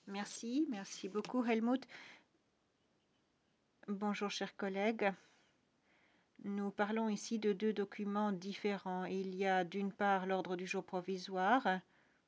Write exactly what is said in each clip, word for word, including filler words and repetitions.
Merci, merci beaucoup Helmut. Bonjour chers collègues. Nous parlons ici de deux documents différents. Il y a d'une part l'ordre du jour provisoire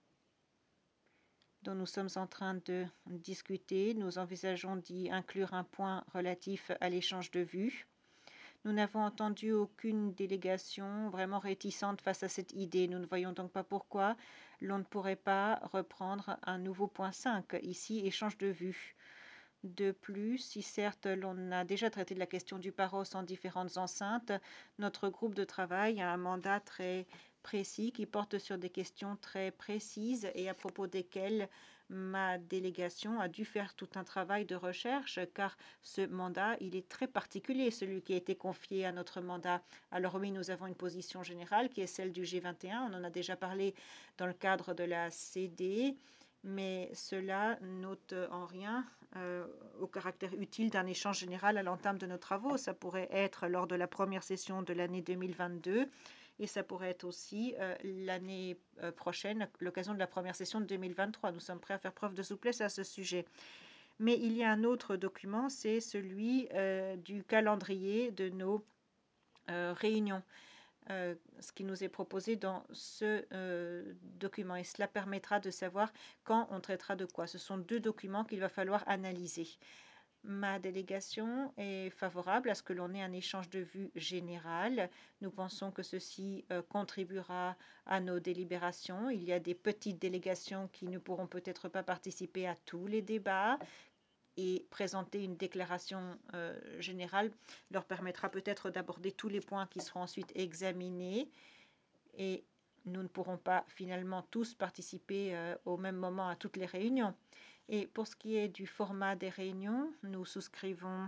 dont nous sommes en train de discuter. Nous envisageons d'y inclure un point relatif à l'échange de vues. Nous n'avons entendu aucune délégation vraiment réticente face à cette idée. Nous ne voyons donc pas pourquoi l'on ne pourrait pas reprendre un nouveau point cinq, ici, échange de vues. De plus, si certes l'on a déjà traité de la question du paros en différentes enceintes, notre groupe de travail a un mandat très précis qui porte sur des questions très précises et à propos desquelles ma délégation a dû faire tout un travail de recherche car ce mandat, il est très particulier, celui qui a été confié à notre mandat. Alors oui, nous avons une position générale qui est celle du G vingt et un. On en a déjà parlé dans le cadre de la C D, mais cela n'ôte en rien euh, au caractère utile d'un échange général à l'entame de nos travaux. Ça pourrait être lors de la première session de l'année deux mille vingt-deux et ça pourrait être aussi euh, l'année euh, prochaine, l'occasion de la première session de deux mille vingt-trois. Nous sommes prêts à faire preuve de souplesse à ce sujet. Mais il y a un autre document, c'est celui euh, du calendrier de nos euh, réunions. Euh, ce qui nous est proposé dans ce euh, document et cela permettra de savoir quand on traitera de quoi. Ce sont deux documents qu'il va falloir analyser. Ma délégation est favorable à ce que l'on ait un échange de vues général. Nous pensons que ceci euh, contribuera à nos délibérations. Il y a des petites délégations qui ne pourront peut-être pas participer à tous les débats et présenter une déclaration euh, générale leur permettra peut-être d'aborder tous les points qui seront ensuite examinés et nous ne pourrons pas finalement tous participer euh, au même moment à toutes les réunions. Et pour ce qui est du format des réunions, nous souscrivons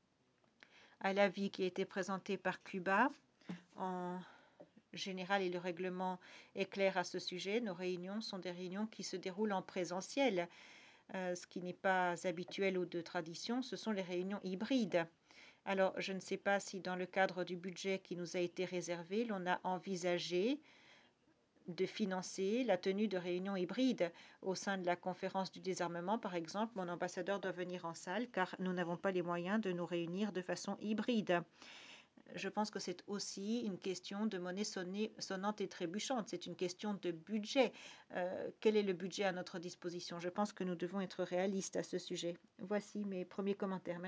à l'avis qui a été présenté par Cuba. En général, et le règlement est clair à ce sujet, nos réunions sont des réunions qui se déroulent en présentiel. Euh, ce qui n'est pas habituel ou de tradition, ce sont les réunions hybrides. Alors, je ne sais pas si dans le cadre du budget qui nous a été réservé, l'on a envisagé de financer la tenue de réunions hybrides. Au sein de la conférence du désarmement, par exemple, mon ambassadeur doit venir en salle car nous n'avons pas les moyens de nous réunir de façon hybride. Je pense que c'est aussi une question de monnaie sonnante et trébuchante. C'est une question de budget. Euh, quel est le budget à notre disposition? Je pense que nous devons être réalistes à ce sujet. Voici mes premiers commentaires. Merci.